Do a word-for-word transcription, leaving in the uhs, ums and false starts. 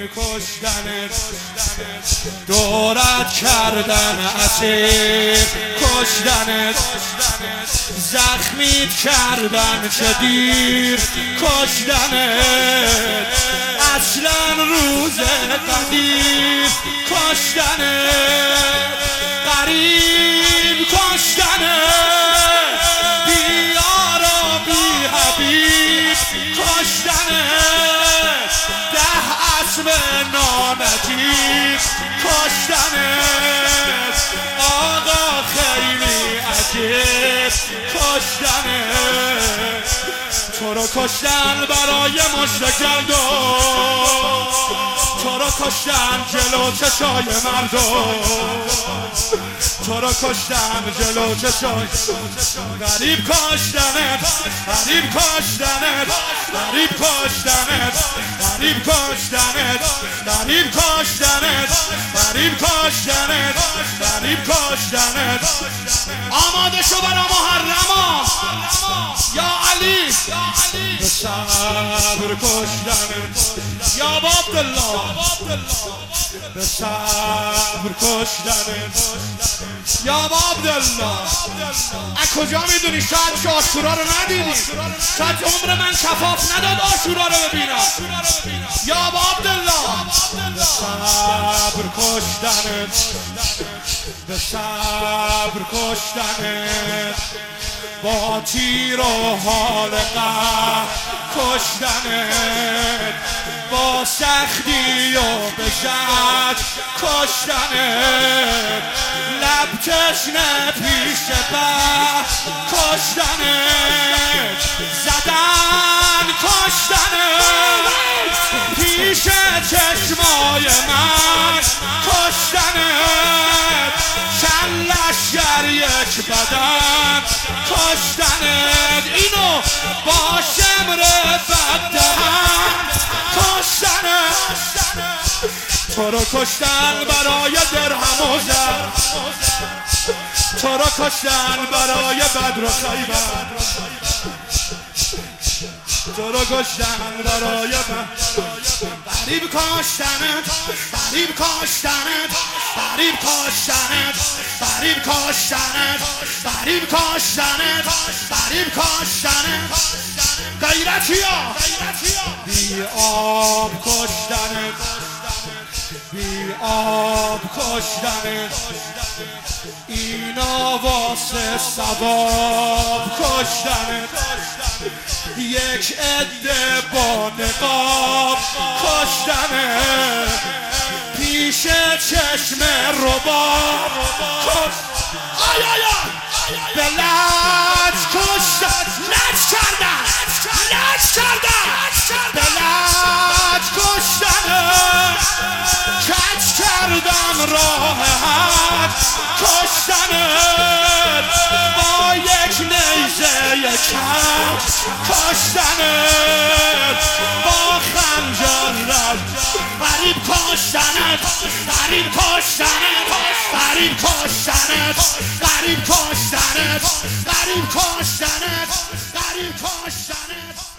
این کشتنت، دورت کردن اسیر کشتنت، زخمیت کردن چه دیر کشتنت، اصلا روز قدیر کشتنت، غریب کشتنت، بیار و بی حبیب کشتنت، ده اسب نانجیب کشتنت، آقا خیلی عجیب کشتنت، تو رو کشتن برای مشت گردون، تو رو کشتن جلو چشای مردم، تو رو کشتن جلو چشای غریب کشتنت، غریب کشتنت، غریب کشتنت، غریب کشتنت، غریب کشتنت، غریب کشتنت، غریب کشتنت. آماده شو برا محرما یا علی، به صبر کشتنت یا عبدالله، به صبر کشتنت یا عبدالله. از کجا میدونی؟ شاید آشورا رو ندیدی، شاید عمر من کفاف نداد آشورا رو ببینم. یا عبدالله به صبر کشتنت، به صبر کشتنت، با تیر و حال قهر کشتنت، با سختی و بشد کشتنت، لب تشنه پیش بر کشتنت، زدن کشتنت، پیش چشمای من کشتنت، چند لشگر یک بدن کشتنت، اینو با شمر بدن کشتنت، تو رو کشتن برای درهم و زر، تو رو کشتن برای بدر و خیبر، تو رو کشتن برای غریب کشتنت، غریب کشتنت، غریب کشتنت، غریب کشتنت، غریب کشتنت، غریب کشتنت. غیرتیا بی آب کشتنت، بی آب کشتنت، اینا واسه ثواب کشتنت، یک عده با نقاب کشتنت، پیش چشم رباب کشتنت، آی آی آی به لج کشتن، لج کردن، لج کردن، به لج کشتنت، کج کردن راه حق کشتنت، با یک نیزه کج کشتنت، با خنجر رفت غریب کشتنت، غریب کشتنت، غریب کشتنت، غریب کشتنت، غریب کشتنت، غریب کشتنت.